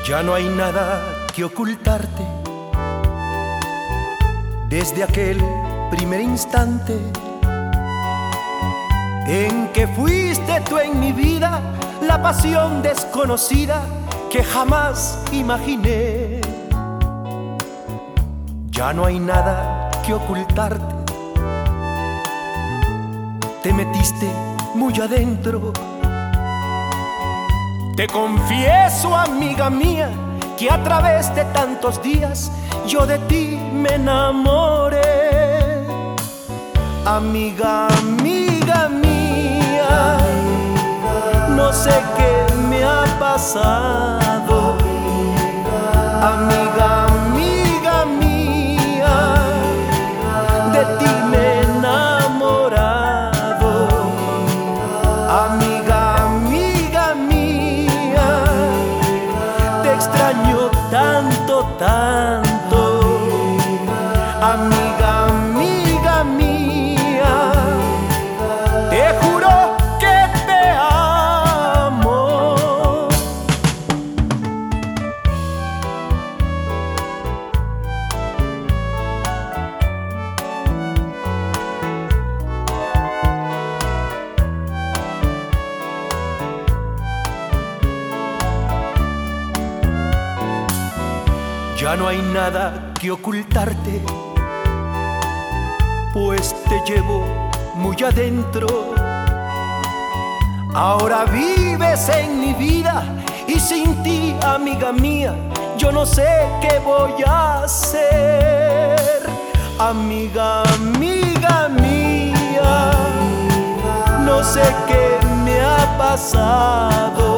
Ya no hay nada que ocultarte. Desde aquel primer instante en que fuiste tú en mi vida, la pasión desconocida que jamás imaginé. Ya no hay nada que ocultarte. Te metiste muy adentro. Te confieso, amiga mía, que a través de tantos días yo de ti me enamoré. Amiga, amiga mía, no sé qué me ha pasado. Amiga, amiga mía, de ti me he enamorado. Amiga, amiga mía, te extraño tanto, tanto. Amiga, amiga mía, te juro que te amo. Ya no hay nada que ocultarte, pues te llevo muy adentro. Ahora vives en mi vida y sin ti, amiga mía, yo no sé qué voy a hacer. Amiga, amiga mía, no sé qué me ha pasado.